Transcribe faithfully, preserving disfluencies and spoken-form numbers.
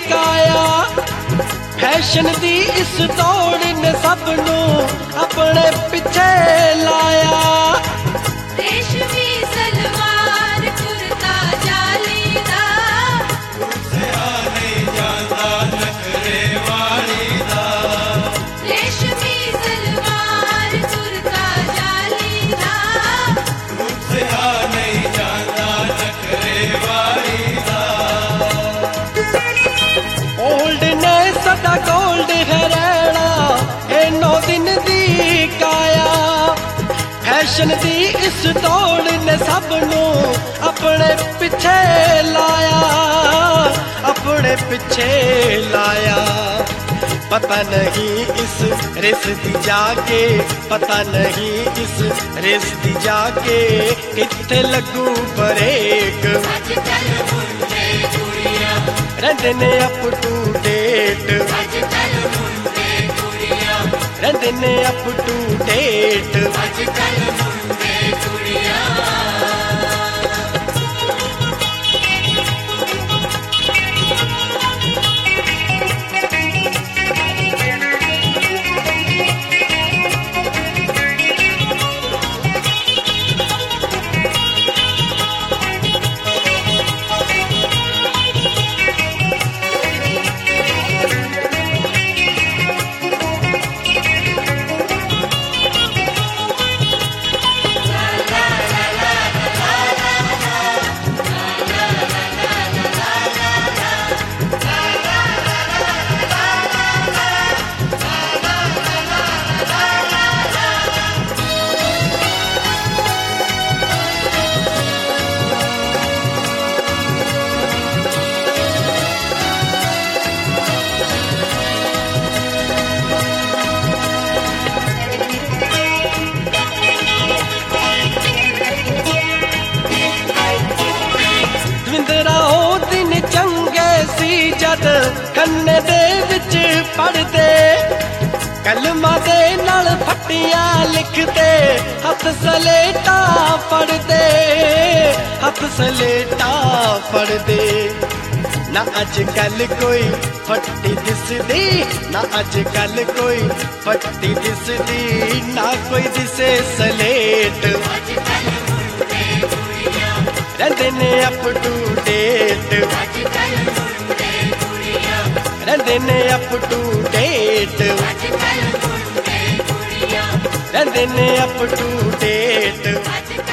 काया फैशन दी इस दौड़ ने सब नू अपने पिछे लाया रेशमी सलवार कुर्ता जालीदार रेशमी सलवार कुर्ता जालीदार ओल्ड ने सदा गोल्ड है रहना ए नौ दिन दी काया फैशन दी इस दौड़ ने सब नू अपने पिछे लाया अपने पिछे लाया पता नहीं इस रेस दी जाके पता नहीं इस रेस दी जाके किथे लगू ब्रेक अजकल मुंडे कुड़ियां रहंदे ने अप टू डेट अजकल मुंडे कुड़ियां रहंदे ने अप टू डेट अजकल मुंडे कुड़ियां ਦਵਿੰਦਰਾ ਉਹ ਦਿਨ ਚੰਗੇ ਸੀ ਜਦ ਕੰਨੇ ਦੇ ਵਿੱਚ ਪੜਦੇ ਕਲਮਾਂ ਦੇ ਨਾਲ ਫੱਟੀਆਂ ਲਿਖਦੇ ਹੱਥ ਸਲੇਟਾ ਪੜਦੇ ਹੱਥ ਸਲੇਟਾ ਪੜਦੇ ਨਾ ਅੱਜ ਕੱਲ ਕੋਈ ਫੱਟੀ ਦਿਸਦੀ ਨਾ ਅੱਜ ਕੱਲ ਕੋਈ ਫੱਟੀ ਦਿਸਦੀ ਨਾ ਕੋਈ ਦਿਸੇ ਸਲੇਟ अजकल मुंडे कुड़ियां रहंदे ने अप टू डेट अजकल मुंडे कुड़ियां रहंदे ने अप टू डेट अजकल मुंडे कुड़ियां रहंदे ने अप टू डेट अजकल